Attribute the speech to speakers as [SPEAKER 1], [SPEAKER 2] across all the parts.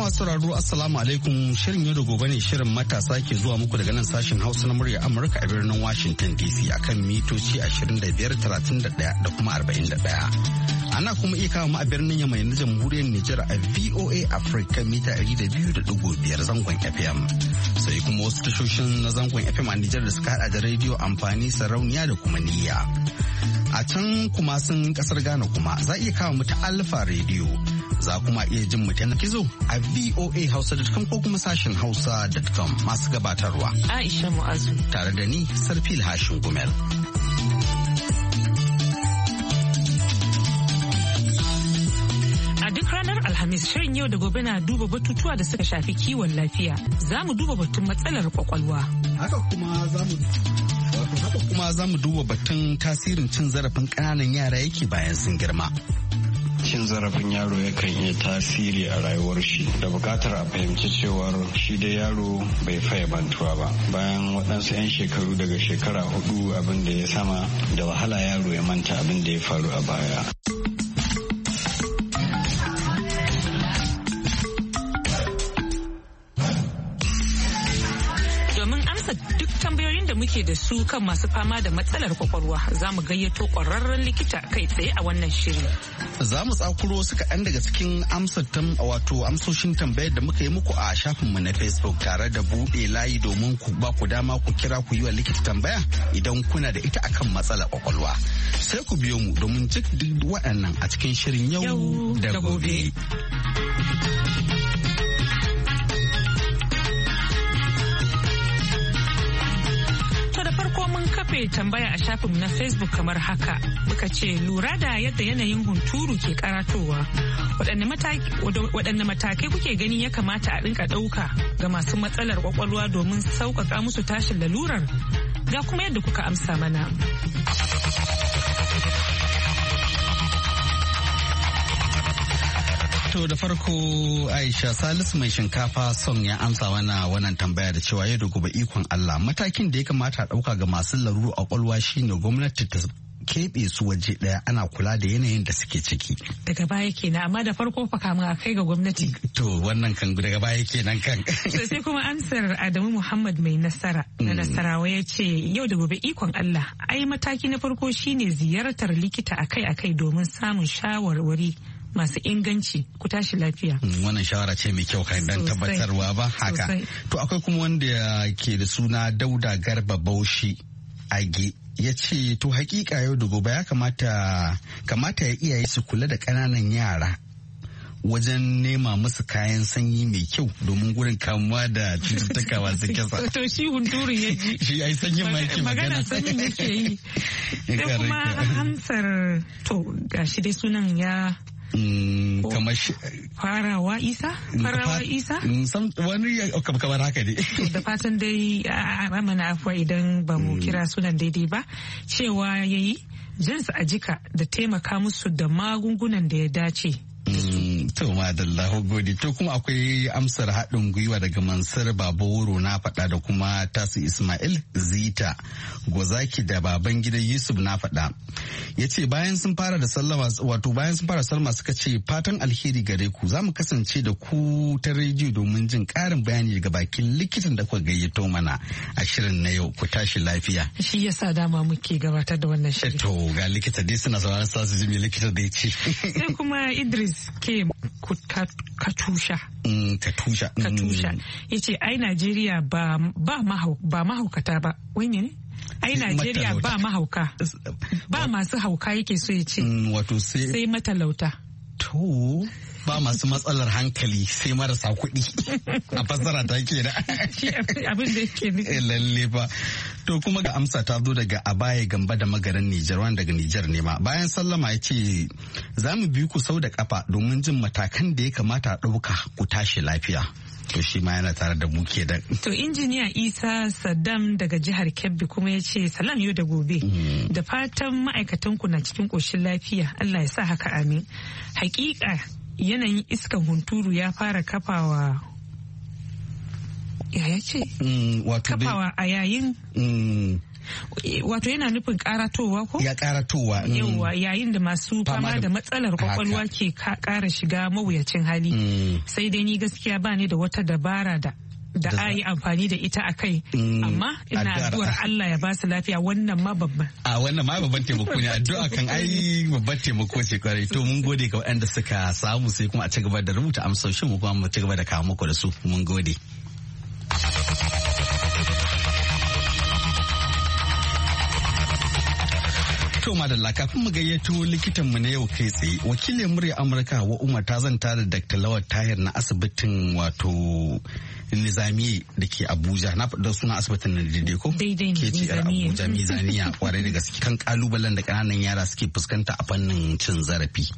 [SPEAKER 1] masu sauraro assalamu alaikum, shirin yau da gobe ne shirin matasa ke zuwa muku daga nan sashen Hausa na murya Amurka a birnin Washington DC akan mitoci 25, 31 da kuma 41. Ana kuma iya kawo mu a birnin Yamai na jamhuriyar Nijar a VOA Africa mita 200.5 zangon FM. Sai kuma wasu tashoshin na zangon FM a Nijar da suka hada da rediyo amfani sarauniya da kuma niyya. A can kuma sun kasar Ghana kuma za iya kawo mu ta Alpha Radio. Za kuma iya jin mu ta gizo a voahausa.com ko kuma sashen hausa.com masu gabatarwa.
[SPEAKER 2] Aisha Mu'azu.
[SPEAKER 1] Tare da ni Sarfil Hashin Gumel.
[SPEAKER 2] A duk ranar Alhamis shirin yau da gobe na duba batutuwa da suka shafi kiwon lafiya. Za mu duba batun matsalar kwakwalwa.
[SPEAKER 1] Haka kuma za mu duba batun tasirin cin zarafin ƙananan yara yake bayan sun girma.
[SPEAKER 3] Cin zarafin yaro yakan iya tasiri a rayuwar shi, da bukatar a fahimci cewar shi da yaro bai faye bantuwa ba. Bayan waɗansu 'yan shekaru daga shekara 4 abin da ya sama, da wahala yaro ya manta abin da ya faru a baya.
[SPEAKER 2] Da muke da su kan masu fama da matsalar kwakwalwa, za mu gayyato ƙwararren likita kai tsaye a wannan shirin.
[SPEAKER 1] Za mu tsakuro wasu kaɗan daga cikin amsoshin tambayar da muka yi muku a shafinmu na Facebook tare da buɗe layi domin ku ba ku dama ku kira ku yi wa likita tambaya idan kuna da ita akan matsalar kwakwalwa. Sai ku biyo mu domin duk waɗannan a cikin shirin yau da gobe.
[SPEAKER 2] Kafe tambaya a shafinmu na Facebook kamar haka, muka ce lura da yadda yanayin hunturu ke karatowa, waɗanne matakai kuke gani ya kamata a rinka ɗauka ga masu matsalar kwakwalwa domin sauƙaƙa musu tashin lalurar? Ga kuma yadda kuka amsa mana.
[SPEAKER 1] To da farko Aisha Salisu mai shinkafa son ya amsa wannan tambaya da cewa yau da gobe ikon Allah, matakin da ya kamata a ɗauka ga masu laruru a kwalwa shine gwamnati ta keɓe su waje ɗaya ana kula da yanayin da suke ciki.
[SPEAKER 2] Daga baya kenan, amma da farko fa kamun a kai ga gwamnati.
[SPEAKER 1] To wannan kan daga baya kenan kan.
[SPEAKER 2] Sai kuma amsar Adamu Muhammad mai nasara na Nasarawa ya ce yau da gobe ikon Allah, ai mataki na farko shine ziyartar likita akai-akai domin samun shawarwari masu inganci, ku tashi lafiya.
[SPEAKER 1] Wannan shawara ce mai kyau kan dan tabbatarwa ba haka. To akwai kuma wanda ke da suna Dauda Garba Baushi Age ya ce to hakika yau da gobe ya kamata ya iyaye su kula da ƙananan yara wajen nema musu kayan sanyi mai kyau domin gurin kamuwa da cututtuka masu kisa.
[SPEAKER 2] To shi hunturin ya ji.
[SPEAKER 1] Shi ai sanyin ma yake magana.
[SPEAKER 2] Sanyin yake yi. Sai kuma amsar to gashi dai sunan ya
[SPEAKER 1] kamar
[SPEAKER 2] farawa isa
[SPEAKER 1] wani kamar haka ne.
[SPEAKER 2] Da fatan dai a mana afuwa idan ba mu kira sunan daidai ba, cewa yayi jinsu a jika da taimaka musu da magungunan da ya dace.
[SPEAKER 1] To madallahu gode. To kuma akwai amsar haɗin gwiwa daga Mansur Babawuro na faɗa da kuma Tasu Ismail Zita Gozaki da baban gidan Yusuf na faɗa. Ya ce bayan sun fara sallama suka ce fatan alheri gare ku, za mu kasance da ku ta rediyo domin jin ƙarin bayani daga bakin likitan da kuka gayyato mana a shirin na yau, ku tashi lafiya.
[SPEAKER 2] Shi yasa dama muke gabatar da wannan shirin.
[SPEAKER 1] To ga likita dai suna sauraron sa su ji me likita da ya ce.
[SPEAKER 2] Sai kuma Idris ke Katusha. Katusha. Ya ce ai Najeriya ba mahaukata ba. Wai ne? Ai Najeriya ba mahauka. Ba masu hauka yake so ya ce.
[SPEAKER 1] Wato sai
[SPEAKER 2] matalauta.
[SPEAKER 1] To ba masu matsalar hankali sai marasa kuɗi. A fassara ta ke da.
[SPEAKER 2] Abin da yake nufi.
[SPEAKER 1] Lalle ba. To kuma ga amsa ta zo daga Abaye Gamba da Magaran Nijar, wanda daga Nijar ne ma. Bayan sallama ya ce za mu bi ku sau da kafa domin jin matakan da ya kamata a ɗauka ku tashi lafiya. To shi ma yana tare da mu ke da. To
[SPEAKER 2] injiniya Isa Saddam daga jihar Kebbi kuma ya ce salam yau da gobe. Da fatan ma'aikatan ku na cikin ƙoshin lafiya. Allah ya sa haka amin. Hakika yanayin iskan hunturu ya fara kafawa kafawa a yayin wato yana nufin karatowa ko?
[SPEAKER 1] Ya karatowa.
[SPEAKER 2] Yawwa, yayin da masu fama da matsalar kwakwalwa ke kara shiga mawuyacin hali. Sai dai ni gaskiya ba ni da wata dabara da a yi amfani da ita a kai, amma ina addu'ar Allah ya ba su lafiya. Wannan ma babban. Wannan ma babban taimako ne, addu'a kan ai babban taimako ce kwarai. To mun gode ga waɗanda suka samu, sai kuma a ci gaba da rubuta amsoshin mu kuma mu ci gaba da kawo muku da su. Mun gode. To madalla, kafin mu gayyato likitan mu na yau kai tsaye, wakilin murya Amurka wa Umar ta zanta da Dr. Lawal Tahir na asibitin wato Nizamiye da ke Abuja. Na faɗa sunan asibitin na daidai ko? Daidai ne, Nizamiye. Abuja Mizaniya, kwarai da gaske kan kalubalen da ƙananan yara suke fuskanta a fannin cin zarafi.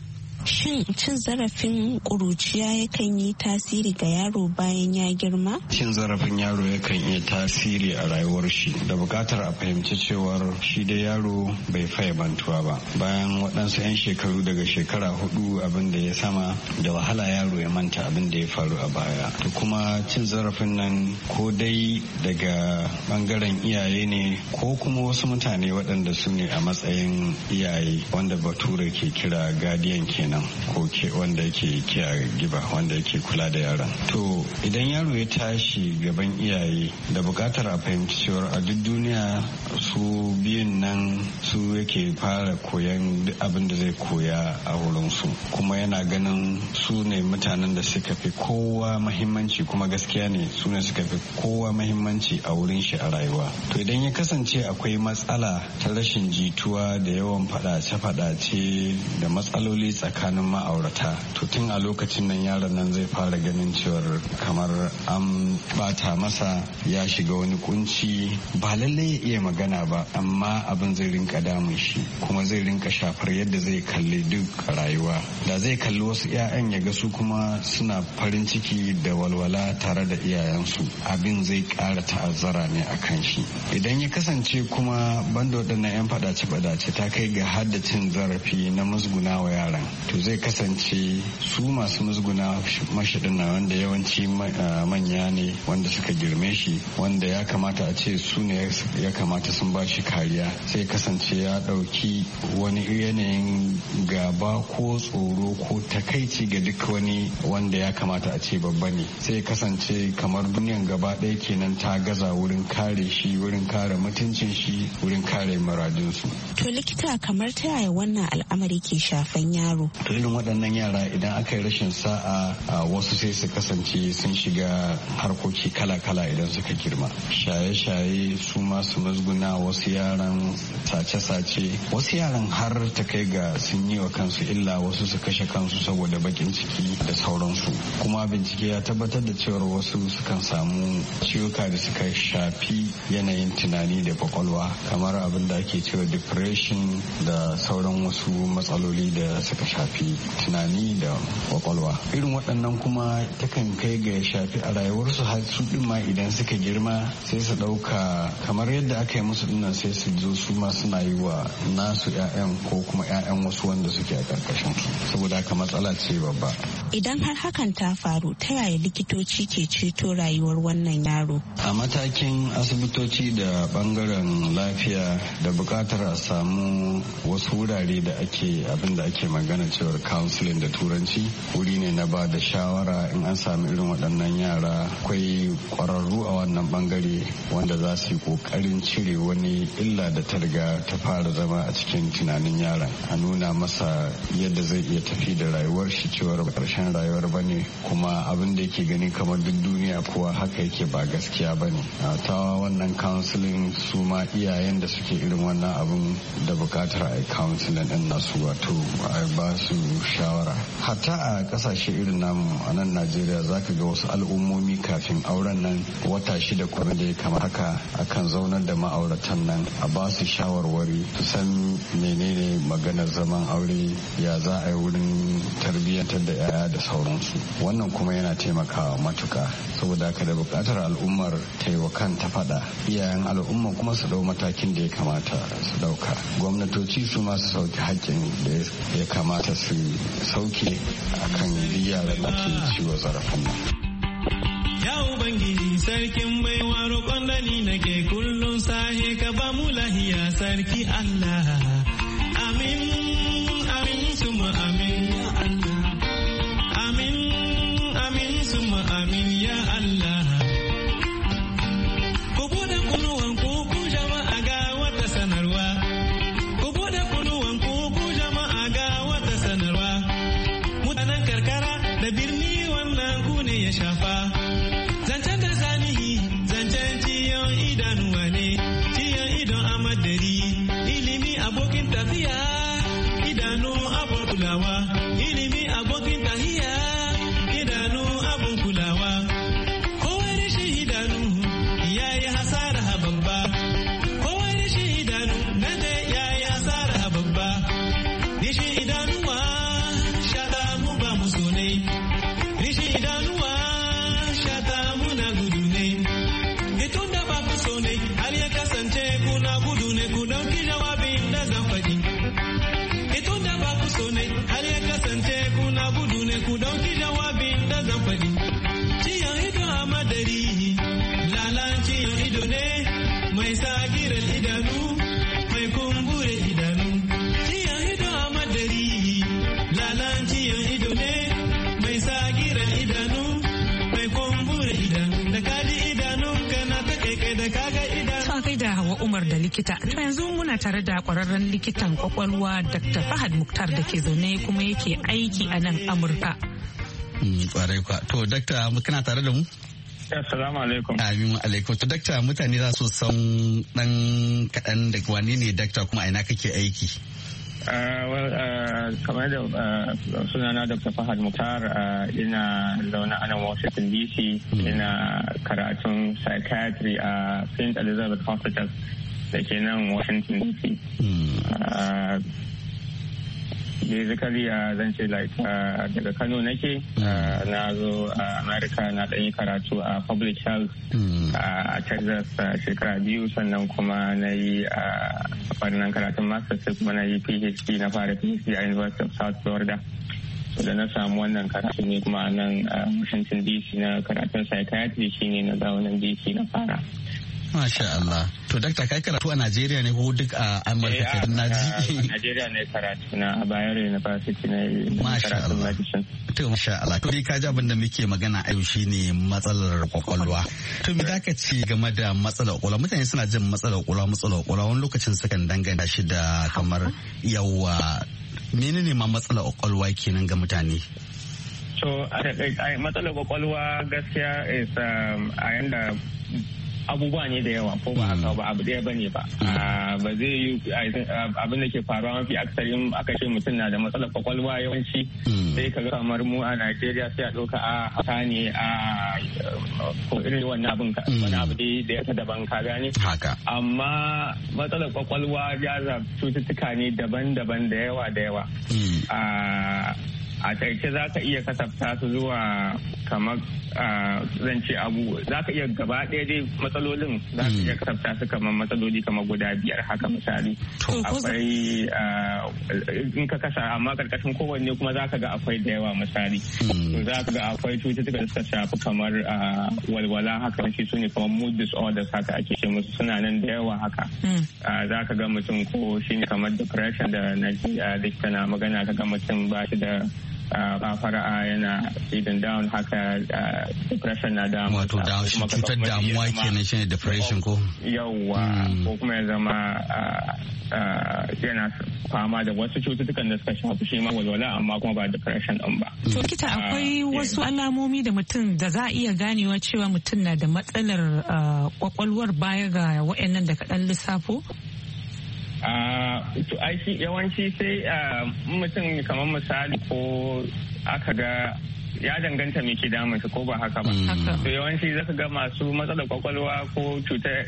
[SPEAKER 4] Shin cin zarafin ƙuruciya yakan yi tasiri ga yaro bayan ya girma?
[SPEAKER 3] Cin zarafin yaro yakan iya tasiri a rayuwar shi, da buƙatar a fahimci cewar shi da yaro bai faye bantuwa ba. Bayan waɗansu 'yan shekaru daga shekara 4 abin da ya sama, da wahala yaro ya manta abin da ya faru a baya. To kuma cin zarafin nan ko dai daga ɓangaren iyaye ne ko kuma wasu mutane waɗanda su ne a matsayin iyaye, wanda bature ke kira guardian kenan. Ko wanda yake kiyaye giba, wanda yake kula da yaron. To idan yaro ya tashi gaban iyaye, da bukatar a fahimci cewa a duk duniya su biyun nan su yake fara koyan duk abin da zai koya a wurin su, kuma yana ganin su ne mutanen da suka fi kowa mahimmanci, kuma gaskiya ne su ne suka fi kowa mahimmanci a wurin shi a rayuwa. To idan ya kasance akwai matsala ta rashin jituwa da yawan faɗace-faɗace da matsaloli tsakanin ma'aurata, to tun a lokacin nan yaron nan zai fara ganin cewar kamar an bata masa, ya shiga wani kunci, ba lallai ya iya magana ba, amma abin zai rinka damun shi, kuma zai rinka shafar yadda zai kalli duk rayuwa. Da zai kalli wasu 'ya'yan ya ga su kuma suna farin ciki da walwala tare da iyayensu, abin zai ƙara ta'azzara ne a kan shi. Idan ya kasance kuma banda waɗannan 'yan faɗace-faɗace ta kai ga haddacin zarafi na musguna wa yaran, to zai kasance su masu musguna mashaɗin na wanda yawanci manya ne wanda suka girme shi, wanda ya kamata a ce su ne ya kamata sun ba shi kariya, sai kasance ya ɗauki wani yanayin gaba ko tsoro ko takaici ga duk wani wanda ya kamata a ce babba ne, sai kasance kamar duniyan gaba ɗaya kenan ta gaza wurin kare shi, wurin kare mutuncin shi, wurin kare muradinsu.
[SPEAKER 4] To likita, kamar ta yaya wannan al'amari ke shafan yaro?
[SPEAKER 3] To irin waɗannan yara idan aka yi rashin sa'a, wasu sai su kasance sun shiga harkoki kala-kala idan suka girma. Shaye-shaye, su masu musguna, wasu yaran sace-sace, wasu yaran har ta kai ga sun yi wa kansu illa, wasu su kashe kansu saboda bakin ciki da sauransu. Kuma bincike ya tabbatar da cewar wasu sukan samu ciwuka da suka shafi yanayin tunani da kwakwalwa, kamar abin da ake cewa depression da sauran wasu matsaloli da suka shafi tunani da kwakwalwa. Irin waɗannan kuma takan kai ga ya shafi a rayuwarsu har su ɗin ma idan suka girma sai su ɗauka kamar yadda aka yi musu dinnan, sai su zo su ma suna yi wa nasu 'ya'yan ko kuma 'ya'yan wasu wanda suke a ƙarƙashin su, saboda haka matsala ce babba.
[SPEAKER 4] Idan har hakan ta faru, ta yaya likitoci ke ceto rayuwar wannan yaro?
[SPEAKER 3] A matakin asibitoci da bangaren lafiya, da buƙatar a samu wasu wurare da ake abin da ake magana cewar counseling da turanci, wuri ne na ba da shawara in an sami irin waɗannan yara. Akwai ƙwararru a wannan bangare wanda za su yi ƙoƙarin cire wani illa da ta riga ta fara zama a cikin tunanin yaron, a nuna masa yadda zai iya tafi da rayuwar shi, cewar ƙarshen rayuwar ba ne, kuma abin da yake gani kamar duk duniya kuwa haka yake ba gaskiya ba ne. Ta wannan counseling, su ma iyayen da suke irin wannan abin da buƙatar a yi counseling ɗin nasu, wato a ba su shawara. Hatta a ƙasashe irin namu a nan Najeriya za ka ga wasu al'ummomi kafin auren nan wata 6 kuma da ya kama haka, akan zaunar da ma'auratan nan a ba su shawarwari su san menene maganar zaman aure, ya za a yi wurin tarbiyyantar da 'ya'ya da sauransu. Wannan kuma yana taimakawa matuka, saboda haka da buƙatar al'ummar ta yi wa kanta faɗa, iyayen al'umma kuma su ɗau matakin da ya kamata su ɗauka. Gwamnatoci su ma su sauke haƙƙin da ya kamata su sauke akan yaran da ke ciwo zarafin nan.
[SPEAKER 5] Ubangiji sarkin baiwa roƙon da ni nake kullum sahe ka ba mu lahiya sarki Allah. Amin, amin, suma amin ya Allah. Amin, amin, suma amin ya Allah. Ku buɗe kunuwan ku jama'a ga wata sanarwa. Ku buɗe kunuwan ku jama'a ga wata sanarwa. Mutanen karkara da birni wannan ku ne ya shafa. Zancen da zanihi, zancen ciyon idanuwa ne, ciyon idon amadari, ilimi abokin tafiya, idanu abun kulawa, ilimi abokin tahiya, idanu abun kulawa. Kowai rashin idanu ya yi hasara babba, kowai rashin idanu nan da ya yi hasara babba. Rashin idanuwa shata mu ba mu so ne, rashin idanuwa shata muna gudu ne. Itun da ba ku so ne, har ya kasance kuna gudu ne, ku ɗauki jawabin da zan faɗi. Itun da ba ku so ne, har ya kasance kuna gudu ne, ku ɗauki jawabin da zan faɗi. Ciyon ido a madari, lalan ciyon ido ne, mai sagirar idanu, mai kumbure idanu. Ciyon ido a madari, lalan ciyon ido ne, mai sagirar idanu, mai kumbure idanu. Da kaji idanun kana ta kai da kaga idanu.
[SPEAKER 2] Ta kai da Hawa Umar da likita. To yanzu muna tare da kwararren likitan kwakwalwa Dr. Fahad Muktar da ke zaune kuma yake aiki a nan Amurka.
[SPEAKER 1] Kwarai kwa. To dakta kana tare da mu?
[SPEAKER 3] Assalamu alaikum.
[SPEAKER 1] Amin alaikum. To dakta mutane za su san dan kaɗan da wani ne dakta kuma a ina kake aiki?
[SPEAKER 3] Kamar da sunana Dr. Fahad Muktar, ina zaune a nan Washington DC, ina karatun psychiatry a St. Elizabeth Hospital da ke nan Washington DC. Basically zan ce daga Kano nake, na zo a America na ɗanyi karatu a public health a Texas shekara 2, sannan kuma na yi a fannin karatun masters kuma na yi PhD, na fara PhD a University of South Florida. Da na samu wannan karatu ne kuma nan Washington DC na karatun psychiatry shine na zaunan DC na fara.
[SPEAKER 1] Masha Allah. To dakta kai karatu a Najeriya ne ko duk a Amurka ke din naji?
[SPEAKER 3] A Najeriya ne karatu na a Bayero University ne karatun medicine.
[SPEAKER 1] To masha Allah. To dai ka ji abin da muke magana a yau shine matsalar kwakwalwa. To me zaka ce game da matsalar kwakwalwa? Mutane suna jin matsalar kwakwalwa wani lokacin sukan danganta shi da kamar yawa. Menene ma matsalar kwakwalwa kenan ga mutane?
[SPEAKER 3] So matsalar kwakwalwa gaskiya is a yanda abubuwa ne da yawa ko ba haka ba abu ɗaya bane ba ba zai yi abin da ke faruwa mafi aksarin aka ce mutum na da matsalar kwakwalwa yawanci sai ka ga kamar mu a Najeriya sai a ɗauka haka ne ko irin wannan abin wani abu da ya daban ka gane amma matsalar kwakwalwa ya cututtuka ne daban-daban da yawa a taike za ka iya kasafta su zuwa kamar zan ce abu za ka iya gaba ɗaya dai matsalolin za ka iya kasafta su kamar matsaloli kamar guda 5 haka misali akwai in ka kasa amma karkashin kowanne kuma za ka ga akwai da yawa misali za ka ga akwai cututtuka da suka shafi kamar walwala haka shi su ne kamar mood disorders haka ake ce musu suna nan da yawa haka za ka ga mutum ko shi ne kamar depression da na likita na magana ka ga mutum ba shi da ba fara'a yana feeding down haka depression na damu
[SPEAKER 1] wato cutar damuwa kenan shine depression ko
[SPEAKER 3] yawwa ko kuma ya zama yana fama da wasu cututtukan da suka shafi shi ma walwala amma kuma ba depression din ba.
[SPEAKER 2] To kita akwai wasu alamomi da mutum da za a iya ganewa cewa mutum na da matsalar kwakwalwar baya ga waɗannan da kaɗan lissafo?
[SPEAKER 3] To aiki yawanci sai mutum kamar misali ko aka ga ya danganta me ke damun ko ba haka ba. To yawanci zaka ga masu matsalar kwakwalwa ko cutar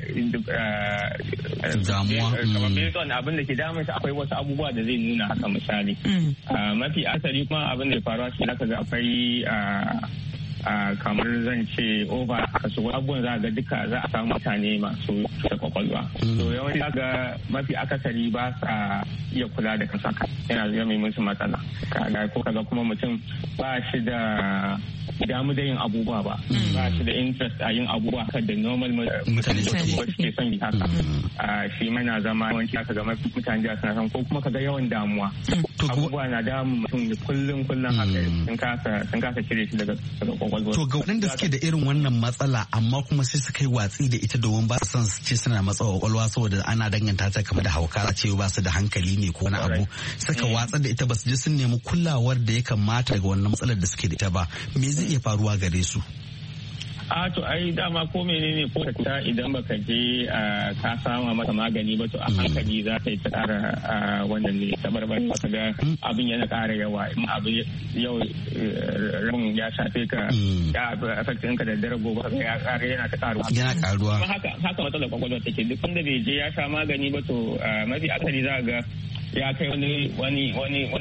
[SPEAKER 1] damuwa
[SPEAKER 3] kamar based on abin da ke damun akwai wasu abubuwa da zai nuna haka misali. Mafi asali kuma abin da ya faruwa shi zaka ga akwai
[SPEAKER 6] kamar zan ce over kaso abubuwan za ga duka za a samu mutane masu da kwakwalwa. So yawanci ga mafi akasari ba sa iya kula da kansa yana zama mai musu matsala. Kaga kuma mutum ba shi da damu da yin abubuwa ba shi da interest a yin abubuwa kan da normal mutane suke son yi haka. Shi mana zama yawanci aka ga mutane da suna san ko kuma kaga yawan damuwa abubuwa na damu mutum kullum haka sun kasa cire shi daga kwakwalwa.
[SPEAKER 1] To ga waɗanda suke da irin wannan matsala amma kuma sai suka yi watsi da ita domin ba su son su ce suna matsa kwakwalwa saboda ana danganta ta kamar da hauka a ce ba su da hankali ne ko wani abu suka watsar da ita ba su je sun nemi kulawar da ya kamata daga wannan matsalar da suke da ita ba me zai iya faruwa gare su?
[SPEAKER 6] To ai dama ko menene ko ta idan baka je ka sama mata magani ba to a hankali za ka yi ta ƙara wannan ne tabarbar ka ga abin yana ƙara yawa in abin yau ran ya shafe ka ya affect ɗinka da dare gobe ka ya ƙara yana ta ƙaruwa haka matsalar kwakwalwa take duk wanda bai je ya sha magani ba to mafi akasari za ga ya kai wani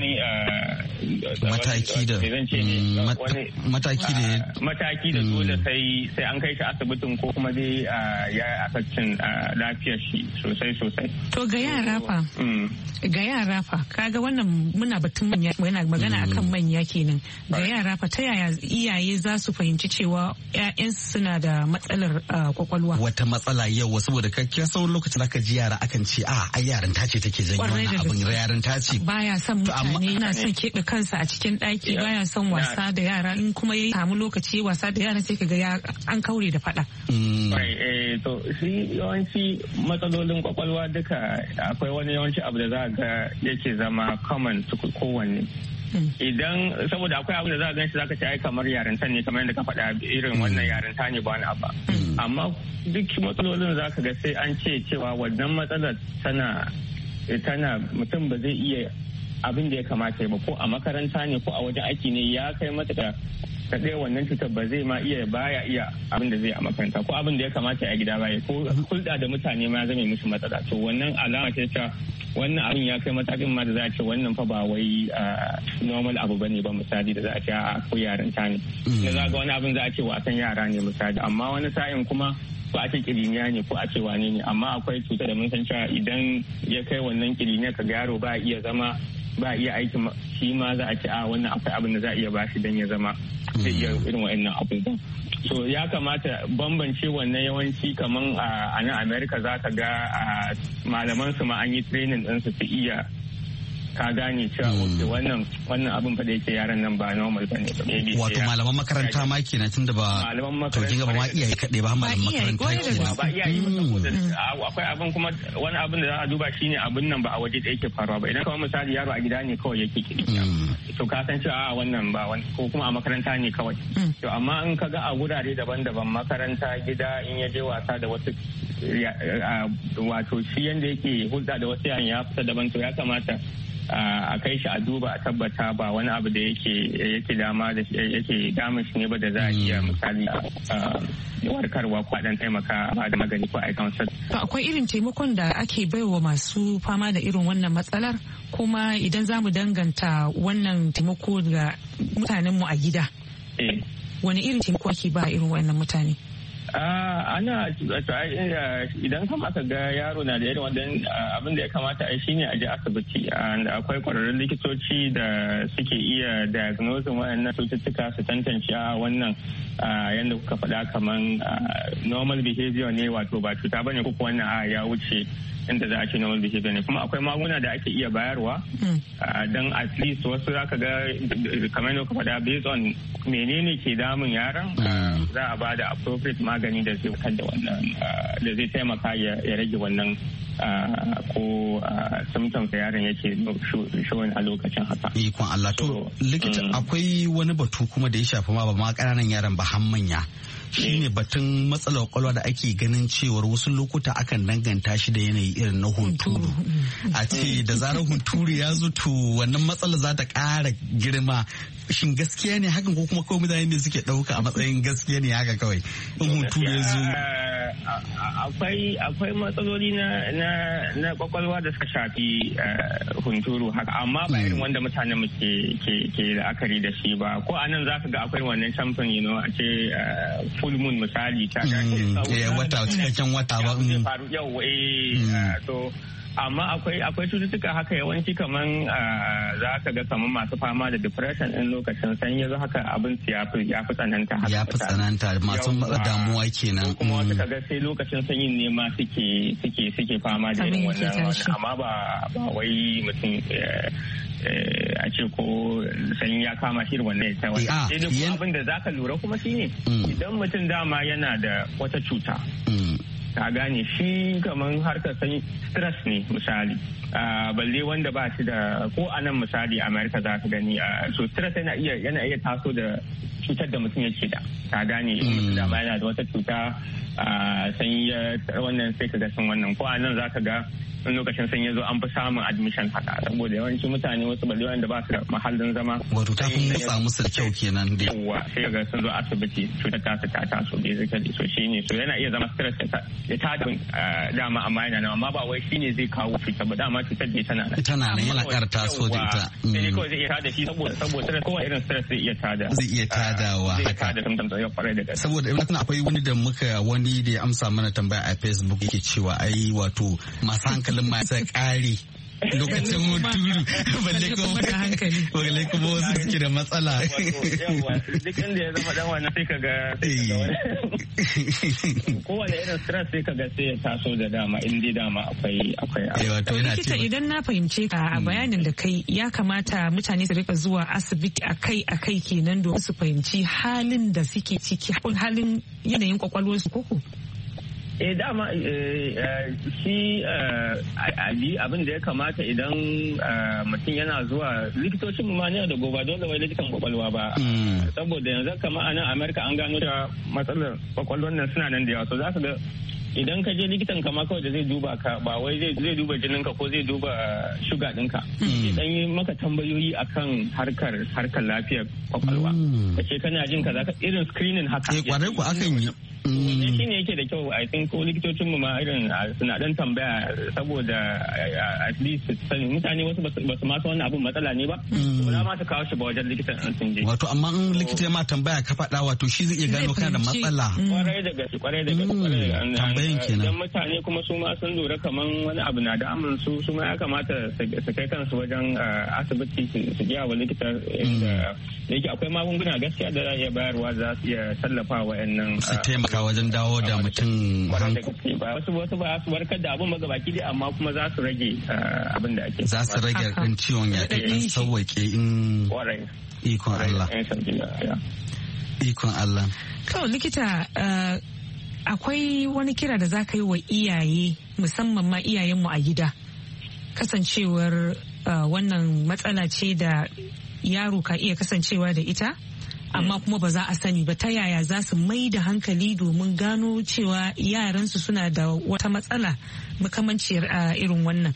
[SPEAKER 6] mataki da dole sai an kai shi asibitin ko kuma dai ya affectin lafiyar shi sosai. To ga yara fa kaga wannan muna batun manya muna magana akan manya kenan ga yara fa ta yaya iyaye za su fahimci cewa ƴaƴansu suna da matsalar kwakwalwa
[SPEAKER 1] wata matsala yau saboda kakkiya sauran lokacin da ka ji yara akan ce ai yaran ta ce take janyo wannan abin yaran ta ce
[SPEAKER 2] baya son mutane yana son keɓe kansa a cikin ɗaki baya son wasa da yara in kuma ya samu lokaci wasa da yara sai kaga an kaure da faɗa. To shi yawanci matsalolin kwakwalwa duka akwai wani yawanci abu da za ga yake zama common to kowanne. Idan saboda akwai abu da za a gan shi za ka ce ai kamar yarinta ne kamar yadda ka faɗa irin wannan yarinta ne ba wani abu amma duk matsalolin za ka ga sai an ce cewa wannan matsalar tana mutum ba zai iya abin da ya kamata ba ko a makaranta ne ko a wajen aiki ne ya kai mata da ɗaya wannan cutar ba zai ma baya iya abin da zai a makaranta ko abin da ya kamata a gida baya ko hulɗa da mutane ma zame musu matsala to wannan alama ce ta wannan abin ya kai matakin ma da za a ce wannan fa ba wai normal abu bane ba misali da za a ce a ko yarinta ne da za ga wani abin za a ce wasan yara ne misali amma wani sa'in kuma ko a ce kiriniya ne ko a ce wane ne amma akwai cuta da mun san cewa idan ya kai wannan kiriniya ka ga yaro ba iya zama ba iya aiki shi ma za a ce wannan akwai abin da za a iya bashi dan ya zama zai iya irin wa'annan abubuwan so ya kamata bambance wannan yawanci kaman a nan America za ka ga malaman su ma an yi training din su iya ka gane cewa wannan abin fa da yake yaran nan ba normal bane ba
[SPEAKER 1] wato malaman makaranta ma kenan tunda ba to kinga ba ma iyaye kadai ba malaman makaranta kenan
[SPEAKER 6] ba iyaye akwai abin kuma wani abin da za a duba shine abin nan ba a waje da yake faruwa ba idan kawai misali yaro a gida ne kawai yake kiri to ka san cewa wannan ba wani ko kuma a makaranta ne kawai to amma in ka ga a gurare daban-daban makaranta gida in ya je wasa da wasu wato shi yanda yake hulɗa da wasu yaran ya fita daban to ya kamata a kai shi a duba a tabbata ba wani abu da yake dama da yake damun shi ne ba da za a iya misali warkarwa ko dan taimaka ba da magani ko aikan sa.
[SPEAKER 2] To akwai irin taimakon da ake baiwa masu fama da irin wannan matsalar kuma idan zamu danganta wannan taimako ga mutanen mu a gida. Wani irin taimako ake ba irin wannan mutane?
[SPEAKER 6] Ana idan kama aka ga yaro na da irin wannan abin da ya kamata a shine a je asibiti da akwai kwararrun likitoci da suke iya diagnosing waɗannan cututtuka su tantance wannan yadda kuka faɗa kaman normal behavior ne wato ba cuta bane ko wannan ya wuce inda za a ce normal behavior ne kuma akwai magunguna da ake iya bayarwa don at least wasu za ka ga kamar yadda kuka faɗa based on menene ke damun yaron za a ba da appropriate magani da zai da wannan da zai taimaka ya rage wannan ko symptoms da yaron yake showing a lokacin haka.
[SPEAKER 1] Ikon Allah to likita akwai wani batu kuma da ya shafi ma ba ma ƙananan yaran ba har manya. Shine batun matsalar kwakwalwa da ake ganin cewar wasu lokuta akan danganta shi da yanayi irin na hunturu. A ce da zarar hunturu ya zo to wannan matsalar za ta ƙara girma. Shin gaskiya ne hakan ko kuma kawai mutane ne suke ɗauka a matsayin gaskiya ne haka kawai in hunturu ya zo?
[SPEAKER 6] akwai matsaloli na kwakwalwa da suka shafi hunturu haka, amma ba irin wanda mutane mu ke la'akari da shi ba. Ko anan za ka ga akwai wannan camfin a ce full moon misali ta
[SPEAKER 1] wata cikakken wata ba.
[SPEAKER 6] Yau to amma akwai cututtuka haka yawanci kaman za ka ga kaman masu fama da depression in lokacin sanyi yanzu haka abin ya fi tsananta haka.
[SPEAKER 1] Ya fi tsananta masu damuwa kenan.
[SPEAKER 6] Kuma wasu ka ga sai lokacin sanyin ne ma suke fama da irin wannan amma ba wai mutum a ce ko sanyi ya kama shi da wannan ya tawa. Sai dai kuma abin da za ka lura kuma shine idan mutum dama yana da wata cuta. Ka gane shi kamar harkar sanyi stress ne misali balle wanda ba shi da ko a nan misali a America za ka gani so stress yana iya taso da cutar da mutum yake da. Ka gane in mutum dama yana da wata cuta sanyi wannan sai ka ga sun wannan ko a nan za ka ga in lokacin sanyi zo an fi samun admission haka saboda yawanci mutane wasu balle wanda ba su da mahallin zama.
[SPEAKER 1] Wato ta fi motsa musu da kyau kenan dai.
[SPEAKER 6] Yawwa sai ga sun zo asibiti cutar ta taso basically so shine so yana iya zama stress ya tada dama amma yana nan amma ba wai shine zai kawo cutar ba dama cutar dai tana nan.
[SPEAKER 1] Tana nan yana ƙara taso da ita.
[SPEAKER 6] Sai kawai zai iya tada shi saboda kowa irin stress zai iya tada.
[SPEAKER 1] Zai iya tadawa haka.
[SPEAKER 6] Zai tada symptoms ya fara da gaske.
[SPEAKER 1] Saboda akwai wani da ya amsa mana tambaya a Facebook yake cewa ai wato masu hankalin masu ƙari lokacin hunturu balle kuma wasu suke da matsala.
[SPEAKER 6] Duk inda ya zama dan wannan sai kaga kowane irin stress sai kaga sai ya taso da dama in dai dama akwai
[SPEAKER 2] likita idan na fahimce ka a bayanin da kai ya kamata mutane su rika zuwa asibiti akai kenan domin su fahimci halin da suke ciki halin yanayin kwakwalwarsu koko.
[SPEAKER 6] Dama shi abin da ya kamata idan mutum yana zuwa likitocin mu ma ne da gobe dole wai likitan kwakwalwa ba saboda yanzu kamar a nan Amerika an gano da matsalar kwakwalwar nan suna nan da yawa so za su ga idan ka je likitan kama kawai da zai duba ka ba wai zai duba jininka ko zai duba shuga ɗinka dan yi maka tambayoyi akan harkar lafiyar kwakwalwa kace kana jin kaza irin screening haka
[SPEAKER 1] kwarai ku akan yi
[SPEAKER 6] shi ne yake da kyau I think ko likitocin mu ma irin suna dan tambaya saboda at least sani mutane wasu basu ma san wannan abun matsala ne ba ba ma ta kawo shi ba wajen likitan an sun je
[SPEAKER 1] wato amma in likita ma tambaya ka faɗa wato shi zai iya gano kana da matsala
[SPEAKER 6] kwarai da gaske tambayan kenan dan mutane kuma su ma sun lura kaman wani abu na da amin su ma ya kamata su kai kansu wajen asibiti su ji wa likita da yake akwai magunguna gaskiya da za a iya bayarwa za su iya tallafa wa yannan
[SPEAKER 1] ka wajen dawo da mutum
[SPEAKER 6] wasu ba su warkar da abin magabaki dai amma kuma za su rage abin da ake
[SPEAKER 1] za su rage ɗan ciwon ya ɗan sauwaƙe in ikon Allah ikon Allah.
[SPEAKER 2] To likita akwai wani kira da za ka yi wa iyaye musamman ma iyayenmu a gida kasancewar wannan matsala ce da yaro ka iya kasancewa da ita amma kuma ba za a sani ba ta yaya za su mai da hankali domin gano cewa yaransu suna da wata matsala makamanciyar irin wannan.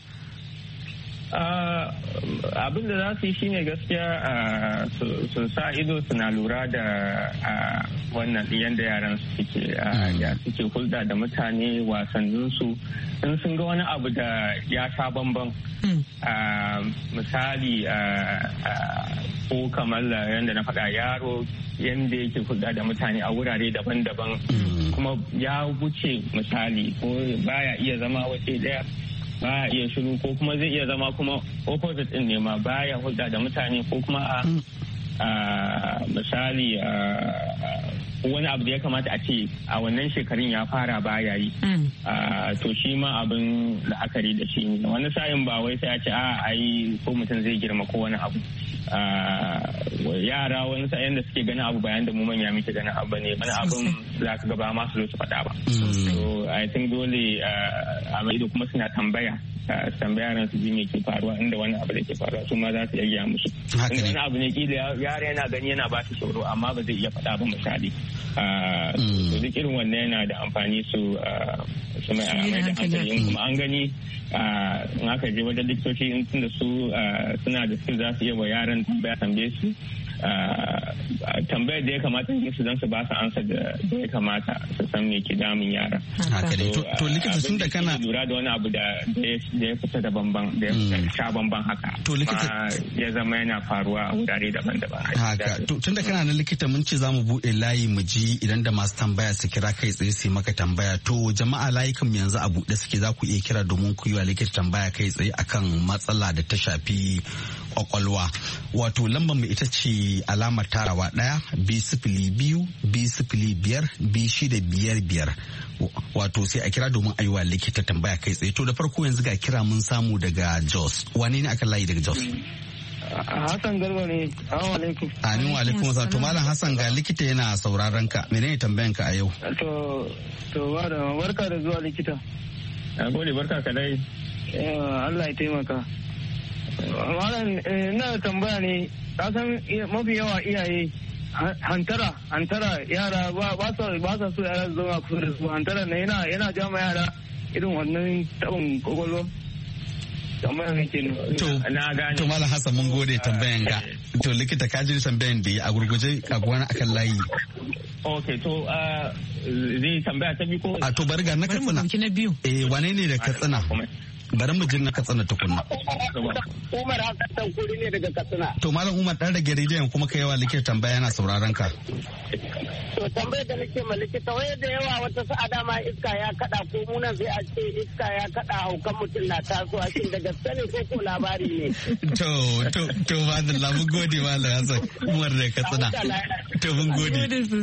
[SPEAKER 6] Abin da za su yi shine gaskiya su sa ido suna lura da wannan yadda yaran suke hulɗa da mutane wasanninsu in sun ga wani abu da ya sha bamban misali ko kamar yadda na faɗa yaro yadda yake hulɗa da mutane a wurare daban-daban kuma ya wuce misali ko baya iya zama waje ɗaya baya iya shiru ko kuma zai iya zama kuma opposite din ne ma baya hulɗa da mutane ko kuma a misali wani abu da ya kamata a ce a wannan shekarun ya fara baya yi to shi ma abin la'akari da shi ne wani sa'in ba wai sai a ce ai ko mutum zai girma ko wani abu yara wani sa'in da suke ganin abu bayan da mu manya muke ganin abu ne wani abin za ka gaba masu zo su faɗa ba so I think dole a mai kuma suna tambaya ran su ji me ke faruwa inda wani abu da ke faruwa su ma za su iya musu inda wani abu ne kila yara yana gani yana ba shi tsoro amma ba zai iya faɗa ba misali duk irin wannan yana da amfani su mai da hankali kuma an gani in aka je wajen likitoci in tunda su suna da su za su iya wa yaran tambaye su tambayar da ya kamata su don su ba su ansa da ya kamata su san me ke damun yara.
[SPEAKER 1] To likita tun da kana
[SPEAKER 6] lura da wani abu da ya fita da bamban da ya sha bamban haka.
[SPEAKER 1] To likita
[SPEAKER 6] ya zama yana faruwa a wurare daban-daban.
[SPEAKER 1] Haka tun da kana na likita mun ce za mu buɗe layi mu ji idan da masu tambaya su kira kai tsaye su maka tambaya. To jama'a layukan yanzu a buɗe suke, za ku iya kira domin ku yi wa likita tambaya kai tsaye akan matsala da ta shafi kwakwalwa. Wato lambar mu ita ce alamar tarawa 1-2-0-5-5-6-5-5. Wato sai a kira domin a yi wa likita tambaya kai tsaye. To da farko yanzu ga kira mun samu daga Jos. Wane ne akan layi daga Jos?
[SPEAKER 7] Hassan Garba ne. Assalamu alaikum.
[SPEAKER 1] Amin wa alaikum assalam. To Malam Hassan ga likita yana sauraron ka. Menene tambayan ka a yau?
[SPEAKER 7] To barka da zuwa likita.
[SPEAKER 6] Gode, barka ka dai.
[SPEAKER 7] Allah ya taimaka. Malam ina da tambaya ne, ka san mafi yawa iyaye hantara yara ba sa so yara zama kusa da su. Hantara na yana jama yara irin wannan tabin kwakwalwa. Tambaya ne ke
[SPEAKER 1] to Malam Hassan mun gode tambayan ga. To likita ka ji tambayan da a gurguje a gwana akan layi.
[SPEAKER 6] Okay, to zai tambaya ta biyu ko?
[SPEAKER 1] A to bari ga na Katsina. Wane ne da Katsina? Bari mu jin na Katsina tukunna.
[SPEAKER 7] Umar Hassan Kuri ne daga Katsina.
[SPEAKER 1] To Malam Umar dan rage rediyon kuma kai yawa likita tambaya yana sauraron ka.
[SPEAKER 7] To tambayar da nake ma likita, wai da yawa wata sa'a dama iska ya kada ko munan sai a ce iska ya kada haukan mutum na taso, a cikin da gaske ne ko labari ne.
[SPEAKER 1] To madalla mun gode Malam Hassan Umar da Katsina. To mun gode.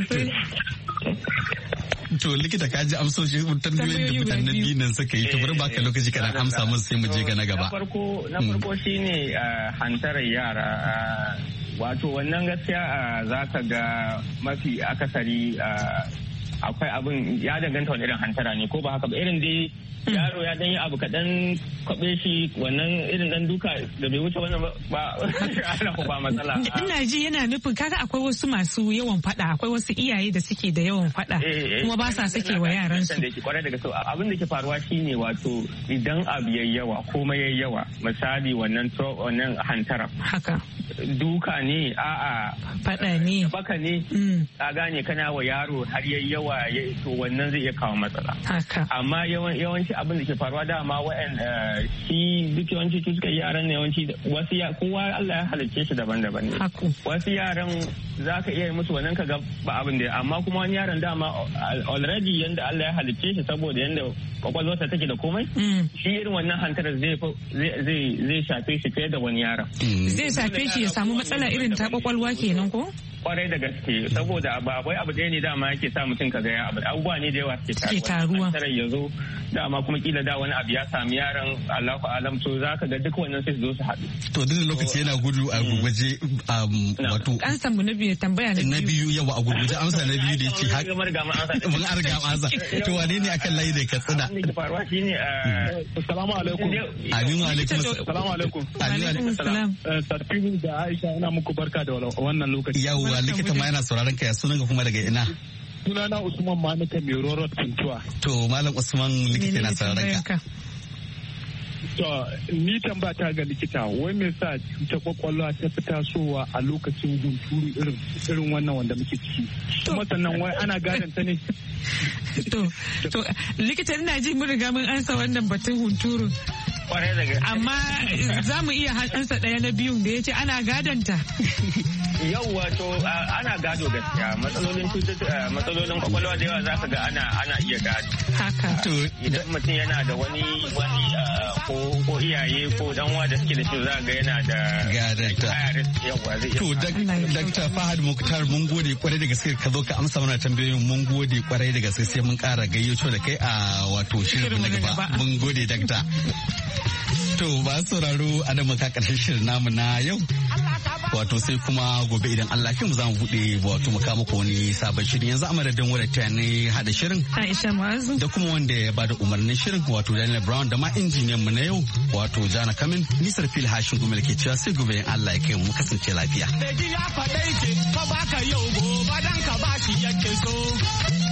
[SPEAKER 1] To likita ka ji amsoshi tambayoyin da mutanen biyu nan suka yi, to bari baka lokaci kana amsa musu sai mu je ga na gaba.
[SPEAKER 6] Na farko shine hantarar yara. Wato wannan gaskiya za ka ga mafi akasari akwai abin ya danganta wani irin hantara ne ko ba haka ba, irin dai yaro ya dan yi abu kaɗan kwaɓe shi wannan irin dan duka da bai wuce wannan ba ba matsala.
[SPEAKER 2] Ina ji yana nufin kaga akwai wasu masu yawan faɗa, akwai wasu iyaye da suke da yawan faɗa kuma ba sa sake wa yaran su.
[SPEAKER 6] Kwarai da gaske abin da ke faruwa shine wato idan abu yayi yawa komai yayi yawa, misali wannan hantara
[SPEAKER 2] haka
[SPEAKER 6] duka ne a'a
[SPEAKER 2] faɗa ne
[SPEAKER 6] baka ne ka gane kana wa yaro har yayi yawa to wannan zai iya kawo matsala. Amma yawanci abin da ke faruwa dama shi duk yawanci suka yaran ne yawanci wasu kowa Allah ya halicce shi daban-daban ne. Wasu yaran za ka iya musu wannan ka ga ba abin da, amma kuma wani yaran dama already yanda Allah ya halicce shi saboda yanda kwakwalwarsa take da komai shi irin wannan hantarar zai shafe shi fiye da wani yaran.
[SPEAKER 2] Zai shafe shi ya samu matsala irin ta kwakwalwa kenan ko?
[SPEAKER 6] Kwarai da gaske, saboda ba wai abu ɗaya ne dama yake sa mutum ka gaya abubuwa ne da yawa suke taruwa. Hantarar ya zo dama kuma kila da wani abu ya sami yaran Allahu alam, to za ka ga duk wannan sai su zo su haɗu.
[SPEAKER 1] To duk lokaci yana gudu a gurguje wato.
[SPEAKER 2] An samu na biyu tambaya
[SPEAKER 1] na biyu yawa a gurguje amsa na biyu da yace haka. Mun arga amsa. To wane ne akan layi da Katsina?
[SPEAKER 6] Abin da faruwa shine
[SPEAKER 7] assalamu alaikum.
[SPEAKER 1] Amin wa alaikum.
[SPEAKER 7] Assalamu alaikum.
[SPEAKER 2] Alaikum assalam.
[SPEAKER 7] Sarfihu da Aisha ina muku barka da wannan lokaci.
[SPEAKER 1] Yawa likita ma yana sauraron ka, ya sunan ka kuma daga ina?
[SPEAKER 7] Sunana Usman Manuka mai Rorot Tuntuwa.
[SPEAKER 1] To Malam Usman likita yana sauraron ka.
[SPEAKER 7] To ni tambata ga likita, wai me yasa cutar kwakwalwa ta fi tasowa a lokacin hunturu irin wannan wanda muke ciki? Kuma sannan wai ana gadon ta ne?
[SPEAKER 2] To likita ina ji mun riga mun ansa wannan batun hunturu. Amma za mu iya ansa ɗaya na biyun da ya ce ana gadonta.
[SPEAKER 6] Yau wato ana gado gaskiya, matsalolin kwakwalwa da yawa za ka ga ana iya gado.
[SPEAKER 2] Haka.
[SPEAKER 6] Idan mutum yana da wani ko iyaye ko dan uwa da suke da shi za ga yana da
[SPEAKER 1] gadonta. To Dr. Fahad Muktar mun gode kwarai da gaske ka zo ka amsa mana tambayoyin, mun gode kwarai da gaske sai mun kara gayyato da kai a wato shirin na gaba. Mun gode Dr. To ba sauraro a nan muka karshen shirin namu na yau. Wato sai kuma gobe idan Allah kin za mu bude wato mu kama ko wani sabon shirin. Yanzu a madadin wadda ne hada shirin
[SPEAKER 2] Aisha Mazu da
[SPEAKER 1] kuma wanda ya bada umarnin shirin wato Daniel Brown da ma injiniyan mu na yau wato Jana Kamin, Nisar Fil Hashin Gumel ke cewa sai gobe in Allah ya kai mu kasance lafiya.
[SPEAKER 5] Da ji ya faɗai ce fa baka yau gobe dan ka bashi yake so.